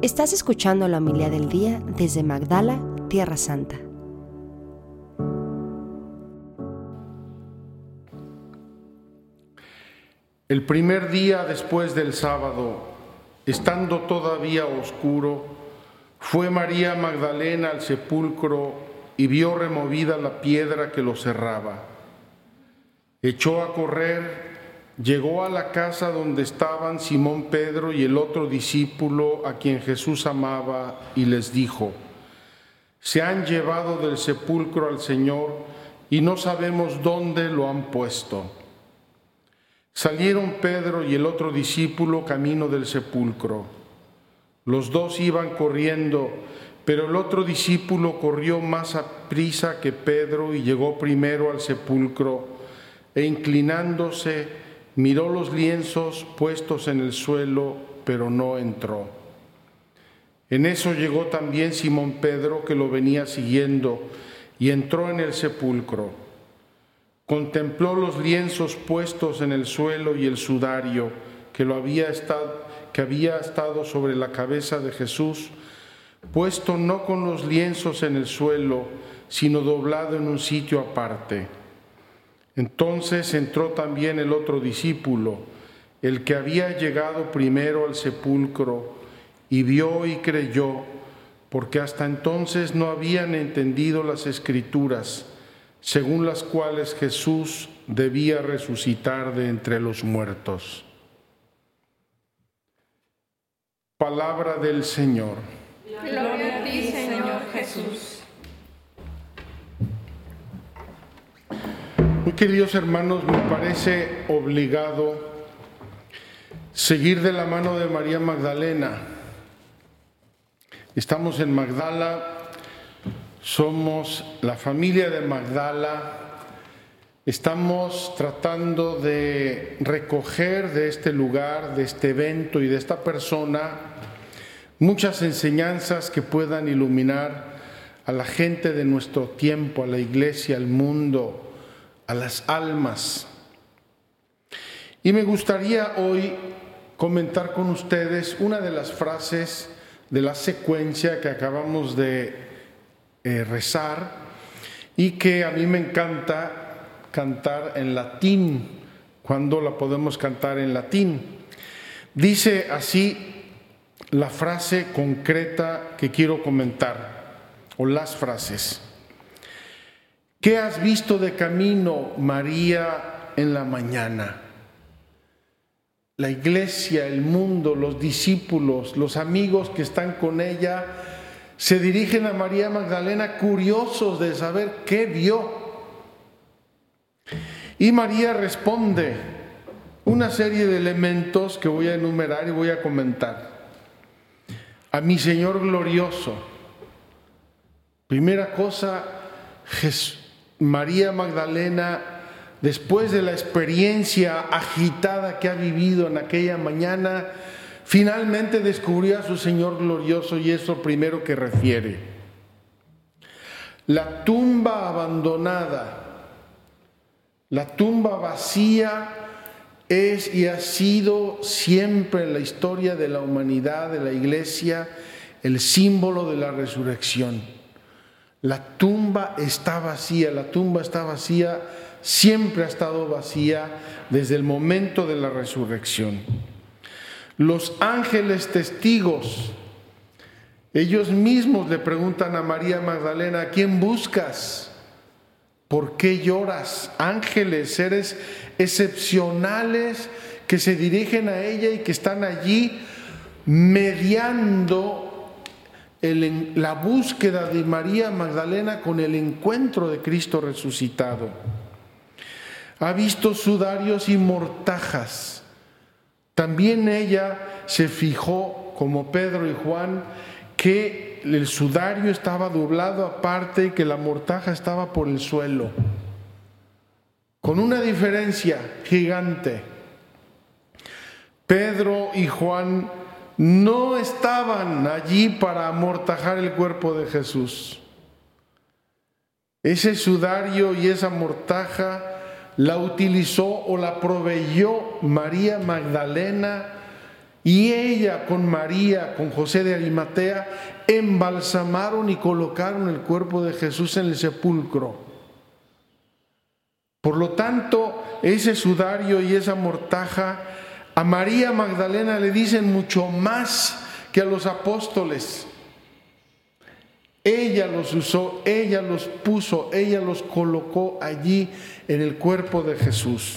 Estás escuchando la homilía del día desde Magdala, Tierra Santa. El primer día después del sábado, estando todavía oscuro, fue María Magdalena al sepulcro y vio removida la piedra que lo cerraba. Echó a correr, llegó a la casa donde estaban Simón Pedro y el otro discípulo a quien Jesús amaba y les dijo: se han llevado del sepulcro al Señor y no sabemos dónde lo han puesto. Salieron Pedro y el otro discípulo camino del sepulcro. Los dos iban corriendo, pero el otro discípulo corrió más aprisa que Pedro y llegó primero al sepulcro, e inclinándose miró los lienzos puestos en el suelo, pero no entró. En eso llegó también Simón Pedro, que lo venía siguiendo, y entró en el sepulcro. Contempló los lienzos puestos en el suelo y el sudario que había estado sobre la cabeza de Jesús, puesto no con los lienzos en el suelo, sino doblado en un sitio aparte. Entonces entró también el otro discípulo, el que había llegado primero al sepulcro, y vio y creyó, porque hasta entonces no habían entendido las Escrituras, según las cuales Jesús debía resucitar de entre los muertos. Palabra del Señor. Gloria a ti, Señor Jesús. Muy queridos hermanos, me parece obligado seguir de la mano de María Magdalena. Estamos en Magdala. Somos la familia de Magdala. Estamos tratando de recoger de este lugar, de este evento y de esta persona muchas enseñanzas que puedan iluminar a la gente de nuestro tiempo, a la iglesia, al mundo, a las almas. Y me gustaría hoy comentar con ustedes una de las frases de la secuencia que acabamos de rezar y que a mí me encanta cantar en latín, cuando la podemos cantar en latín. Dice así la frase concreta que quiero comentar, o las frases. ¿Qué has visto de camino, María, en la mañana? La iglesia, el mundo, los discípulos, los amigos que están con ella se dirigen a María Magdalena curiosos de saber qué vio. Y María responde una serie de elementos que voy a enumerar y voy a comentar. A mi Señor glorioso. Primera cosa, María Magdalena, después de la experiencia agitada que ha vivido en aquella mañana, finalmente descubrió a su Señor glorioso, y es lo primero que refiere. La tumba abandonada, la tumba vacía es y ha sido siempre en la historia de la humanidad, de la iglesia, el símbolo de la resurrección. La tumba está vacía, siempre ha estado vacía desde el momento de la resurrección. Los ángeles testigos, ellos mismos le preguntan a María Magdalena: ¿a quién buscas? ¿Por qué lloras? Ángeles, seres excepcionales que se dirigen a ella y que están allí mediando la búsqueda de María Magdalena con el encuentro de Cristo resucitado. Ha visto sudarios y mortajas. También ella se fijó, como Pedro y Juan, que el sudario estaba doblado aparte y que la mortaja estaba por el suelo, con una diferencia gigante. Pedro y Juan no estaban allí para amortajar el cuerpo de Jesús. Ese sudario y esa mortaja la utilizó o la proveyó María Magdalena, Y ella con María, con José de Arimatea, embalsamaron y colocaron el cuerpo de Jesús en el sepulcro. Por lo tanto, ese sudario y esa mortaja a María Magdalena le dicen mucho más que a los apóstoles. Ella los usó, ella los puso, ella los colocó allí en el cuerpo de Jesús.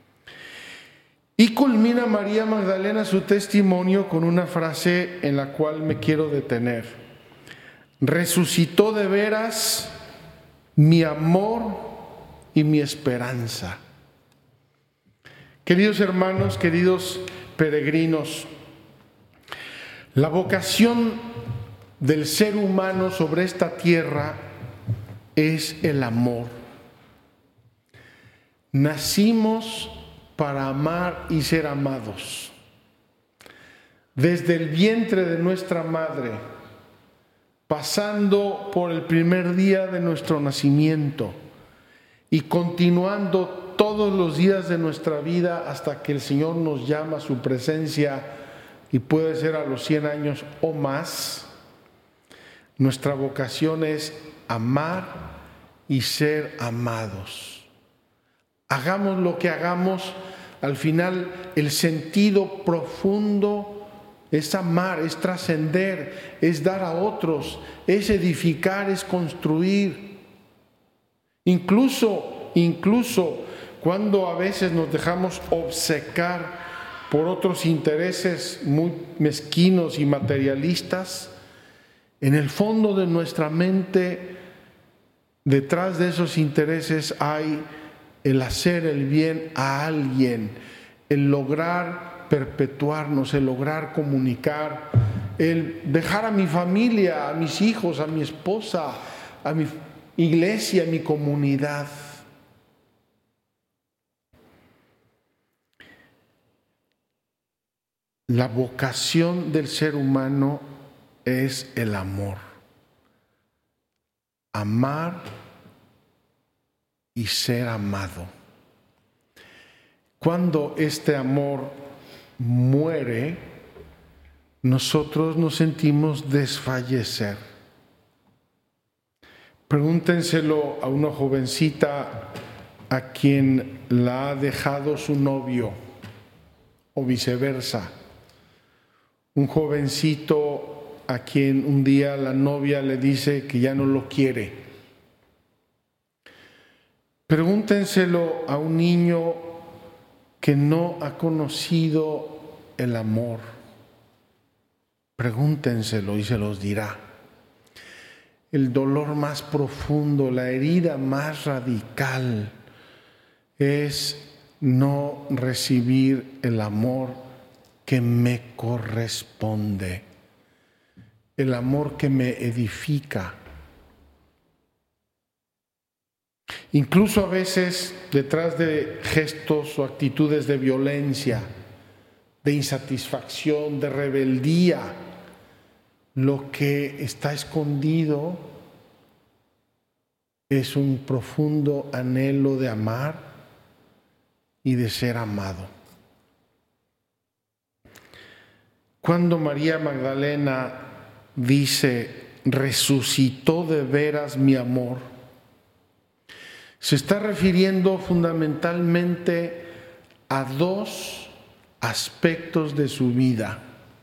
Y culmina María Magdalena su testimonio con una frase en la cual me quiero detener. Resucitó de veras mi amor y mi esperanza. Queridos hermanos, queridos peregrinos, la vocación del ser humano sobre esta tierra es el amor. Nacimos para amar y ser amados. Desde el vientre de nuestra madre, pasando por el primer día de nuestro nacimiento y continuando todos los días de nuestra vida hasta que el Señor nos llama a su presencia, y puede ser a los 100 años o más, nuestra vocación es amar y ser amados. Hagamos lo que hagamos, al final el sentido profundo es amar, es trascender, es dar a otros, es edificar, es construir. Incluso cuando a veces nos dejamos obcecar por otros intereses muy mezquinos y materialistas, en el fondo de nuestra mente, detrás de esos intereses hay el hacer el bien a alguien, el lograr perpetuarnos, el lograr comunicar, el dejar a mi familia, a mis hijos, a mi esposa, a mi iglesia, a mi comunidad. La vocación del ser humano es el amor. Amar y ser amado. Cuando este amor muere, nosotros nos sentimos desfallecer. Pregúntenselo a una jovencita a quien la ha dejado su novio, o viceversa. Un jovencito a quien un día la novia le dice que ya no lo quiere. Pregúntenselo a un niño que no ha conocido el amor. Pregúntenselo y se los dirá. El dolor más profundo, la herida más radical es no recibir el amor que me corresponde, el amor que me edifica. Incluso a veces detrás de gestos o actitudes de violencia, de insatisfacción, de rebeldía, lo que está escondido es un profundo anhelo de amar y de ser amado. Cuando María Magdalena dice, resucitó de veras mi amor, se está refiriendo fundamentalmente a dos aspectos de su vida.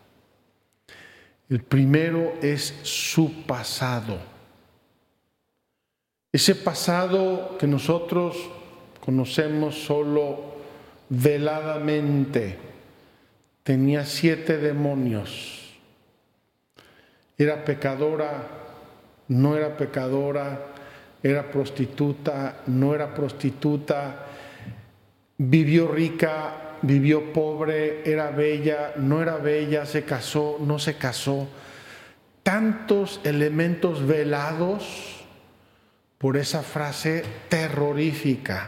El primero es su pasado. Ese pasado que nosotros conocemos solo veladamente. Tenía 7 demonios. Era pecadora, no era pecadora, era prostituta, no era prostituta, vivió rica, vivió pobre, era bella, no era bella, se casó, no se casó. Tantos elementos velados por esa frase terrorífica.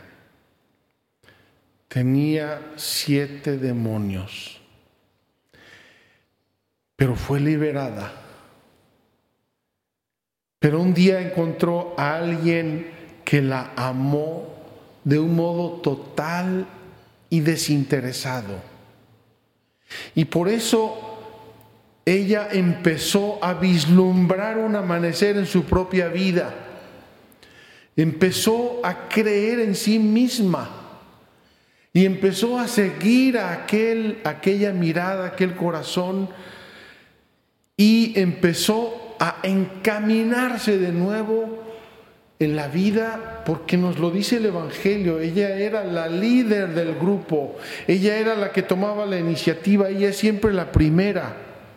Tenía 7 demonios, pero fue liberada. Pero un día encontró a alguien que la amó de un modo total y desinteresado. Y por eso ella empezó a vislumbrar un amanecer en su propia vida. Empezó a creer en sí misma y empezó a seguir a aquella mirada, aquel corazón, y empezó a encaminarse de nuevo en la vida, porque nos lo dice el Evangelio. Ella era la líder del grupo, ella era la que tomaba la iniciativa, ella es siempre la primera.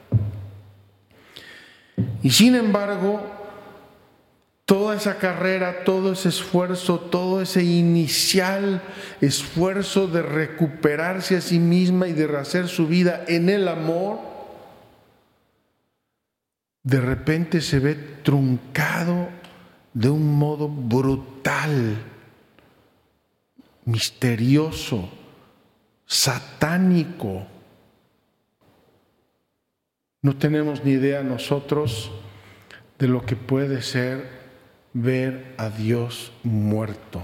Y sin embargo, toda esa carrera, todo ese esfuerzo, todo ese inicial esfuerzo de recuperarse a sí misma y de rehacer su vida en el amor, de repente se ve truncado de un modo brutal, misterioso, satánico. No tenemos ni idea nosotros de lo que puede ser ver a Dios muerto.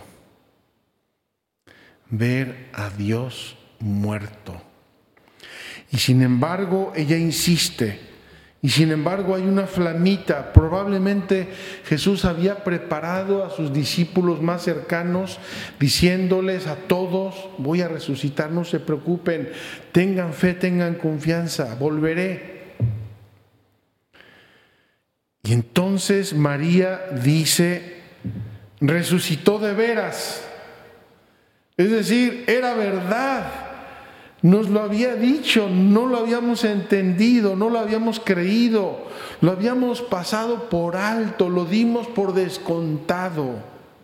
Ver a Dios muerto. Y sin embargo, ella insiste. Y sin embargo hay una flamita. Probablemente Jesús había preparado a sus discípulos más cercanos, diciéndoles a todos: voy a resucitar, no se preocupen, tengan fe, tengan confianza, volveré. Y entonces María dice: resucitó de veras. Es decir, era verdad. Nos lo había dicho, no lo habíamos entendido, no lo habíamos creído, lo habíamos pasado por alto, lo dimos por descontado.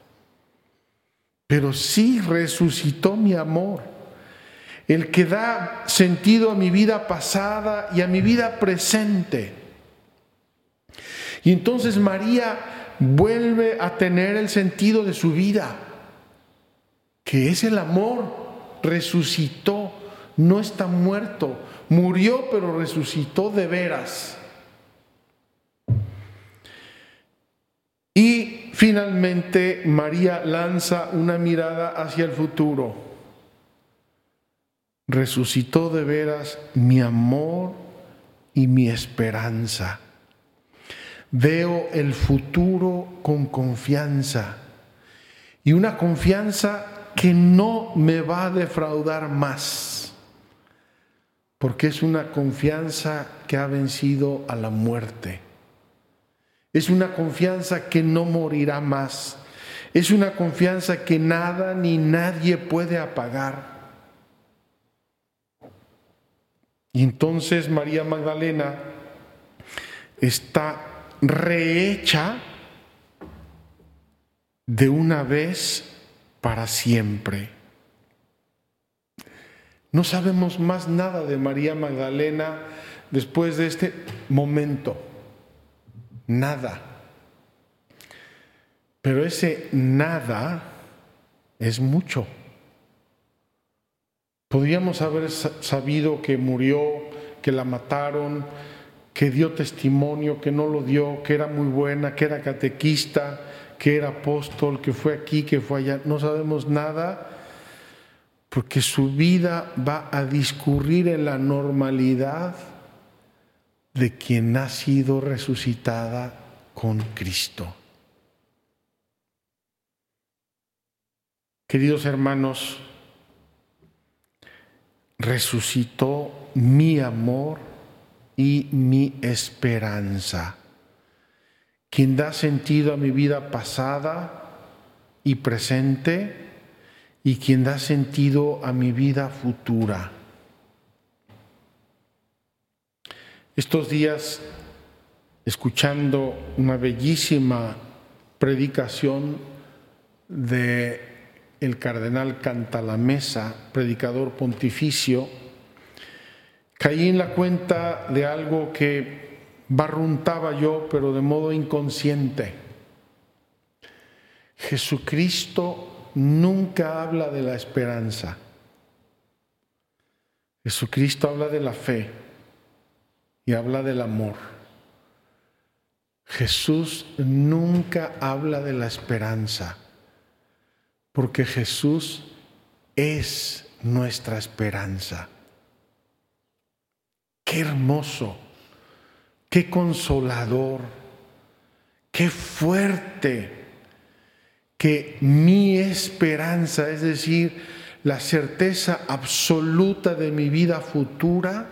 Pero sí resucitó mi amor, el que da sentido a mi vida pasada y a mi vida presente. Y entonces María vuelve a tener el sentido de su vida, que es el amor. Resucitó. No está muerto, murió pero resucitó de veras. Y finalmente María lanza una mirada hacia el futuro. Resucitó de veras mi amor y mi esperanza. Veo el futuro con confianza, y una confianza que no me va a defraudar más. Porque es una confianza que ha vencido a la muerte. Es una confianza que no morirá más. Es una confianza que nada ni nadie puede apagar. Y entonces María Magdalena está rehecha de una vez para siempre. No sabemos más nada de María Magdalena después de este momento. Nada. Pero ese nada es mucho. Podríamos haber sabido que murió, que la mataron, que dio testimonio, que no lo dio, que era muy buena, que era catequista, que era apóstol, que fue aquí, que fue allá. No sabemos nada, porque su vida va a discurrir en la normalidad de quien ha sido resucitada con Cristo. Queridos hermanos, resucitó mi amor y mi esperanza, quien da sentido a mi vida pasada y presente, y quien da sentido a mi vida futura. Estos días, escuchando una bellísima predicación de el cardenal Cantalamessa, predicador pontificio, caí en la cuenta de algo que barruntaba yo, pero de modo inconsciente. Jesucristo nunca habla de la esperanza. Jesucristo habla de la fe y habla del amor. Jesús nunca habla de la esperanza, porque Jesús es nuestra esperanza. qué hermoso, qué consolador, qué fuerte que mi esperanza, es decir, la certeza absoluta de mi vida futura,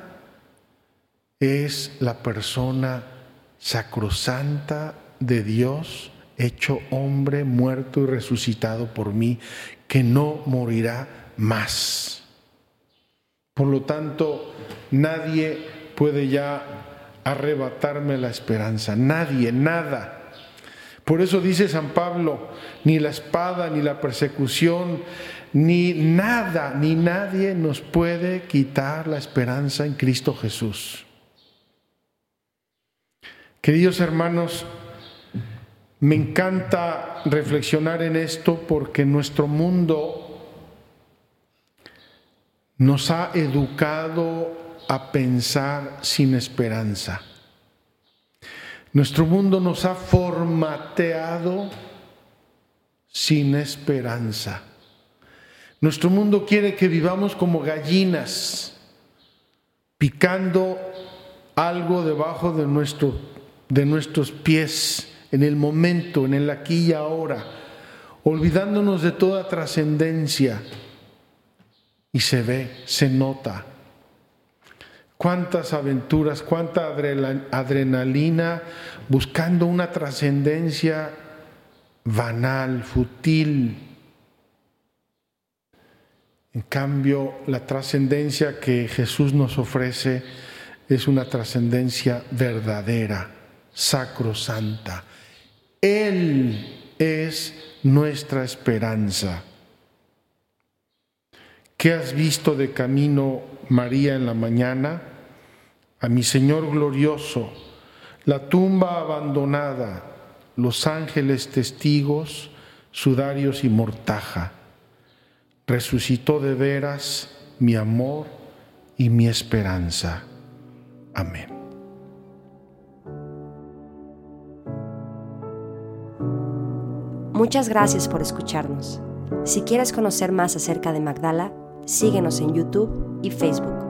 es la persona sacrosanta de Dios, hecho hombre, muerto y resucitado por mí, que no morirá más. Por lo tanto, nadie puede ya arrebatarme la esperanza, nadie, nada. Por eso dice San Pablo, ni la espada, ni la persecución, ni nada, ni nadie nos puede quitar la esperanza en Cristo Jesús. Queridos hermanos, me encanta reflexionar en esto porque nuestro mundo nos ha educado a pensar sin esperanza. Nuestro mundo nos ha formateado sin esperanza. Nuestro mundo quiere que vivamos como gallinas, picando algo debajo de nuestros pies, en el momento, en el aquí y ahora, olvidándonos de toda trascendencia. Y se ve, se nota. Cuántas aventuras, cuánta adrenalina buscando una trascendencia banal, fútil. En cambio, la trascendencia que Jesús nos ofrece es una trascendencia verdadera, sacrosanta. Él es nuestra esperanza. ¿Qué has visto de camino, María, en la mañana? A mi Señor glorioso, la tumba abandonada, los ángeles testigos, sudarios y mortaja. Resucitó de veras mi amor y mi esperanza. Amén. Muchas gracias por escucharnos. Si quieres conocer más acerca de Magdala, síguenos en YouTube y Facebook.